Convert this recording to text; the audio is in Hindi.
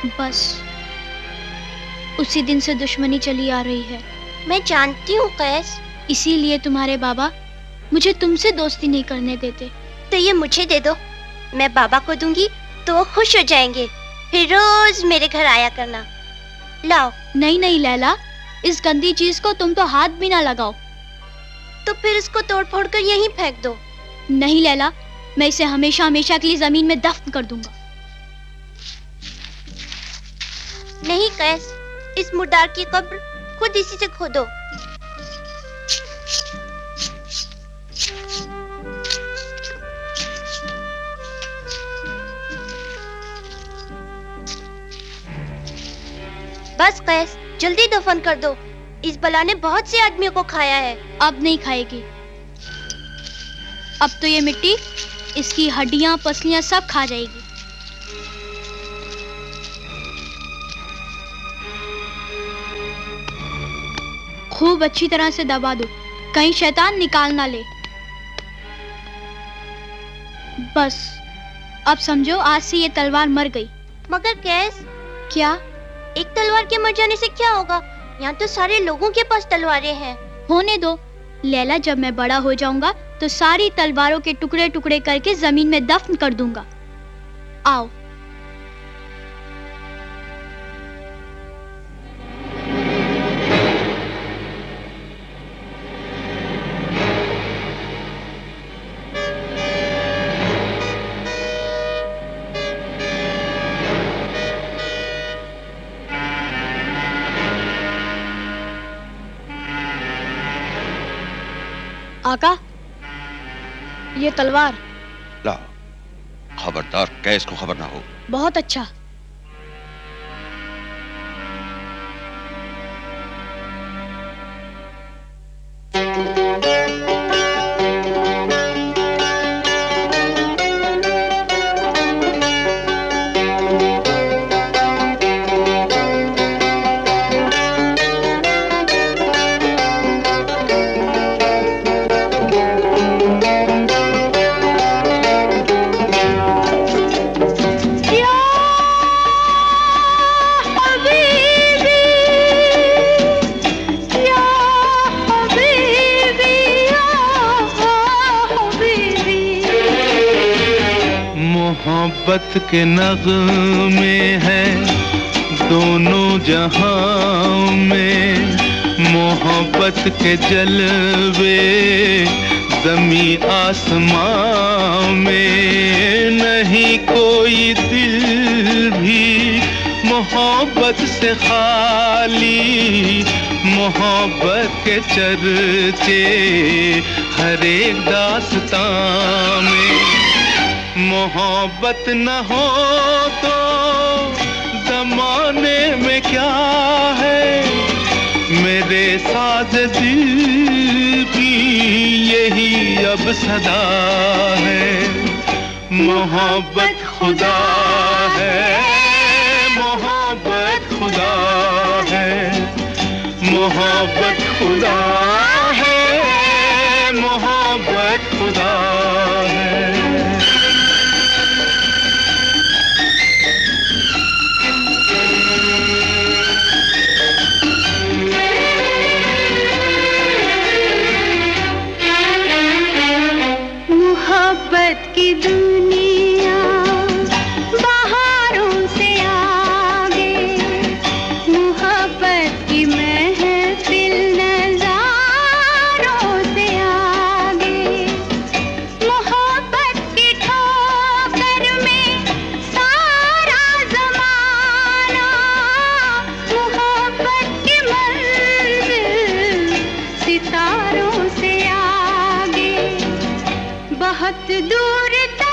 बस उसी दिन से दुश्मनी चली आ रही है। मैं जानती हूँ कैस। इसीलिए तुम्हारे बाबा मुझे तुमसे दोस्ती नहीं करने देते। तो ये मुझे दे दो, मैं बाबा को दूंगी तो वो खुश हो जाएंगे। फिर रोज मेरे घर आया करना। लाओ। नहीं नहीं लैला, इस गंदी चीज को तुम तो हाथ भी ना लगाओ। तो फिर इसको तोड़ फोड़ कर यहीं फेंक दो। नहीं लैला, मैं इसे हमेशा हमेशा के लिए जमीन में दफन कर दूंगा। नहीं कैस, इस मुर्दार की कब्र खुद इसी से खोदो। बस कैस, जल्दी दफन कर दो। इस बला ने बहुत से आदमियों को खाया है। अब नहीं खाएगी। अब तो ये मिट्टी इसकी हड्डियां पसलियां सब खा जाएगी। खूब अच्छी तरह से दबा दो, कहीं शैतान निकाल ना ले। बस अब समझो आज से ये तलवार मर गई। मगर कैस? क्या? एक तलवार के मर जाने से क्या होगा? यहाँ तो सारे लोगों के पास तलवारें हैं। होने दो लैला, जब मैं बड़ा हो जाऊंगा तो सारी तलवारों के टुकड़े टुकड़े करके जमीन में दफन कर दूंगा। आओ। आका, ये तलवार। ला, खबरदार कैस को खबर ना हो। बहुत अच्छा। मोहब्बत के नग़्मे हैं दोनों जहां में, मोहब्बत के जलवे ज़मीं आसमां में। नहीं कोई दिल भी मोहब्बत से खाली, मोहब्बत के चर्चे हर एक दास्तां में। मोहब्बत न हो तो ज़माने में क्या है, मेरे साज़ दिल की यही अब सदा है। मोहब्बत खुदा है, मोहब्बत खुदा है, मोहब्बत खुदा है, मोहब्बत खुदा है। मोहब्बत की दुनिया बहारों से आगे, मोहब्बत की महफिल नज़ारों से आगे, मोहब्बत की ठोकर में सारा ज़माना, मोहब्बत की मंजिल सितारों से आगे, बहुत दूर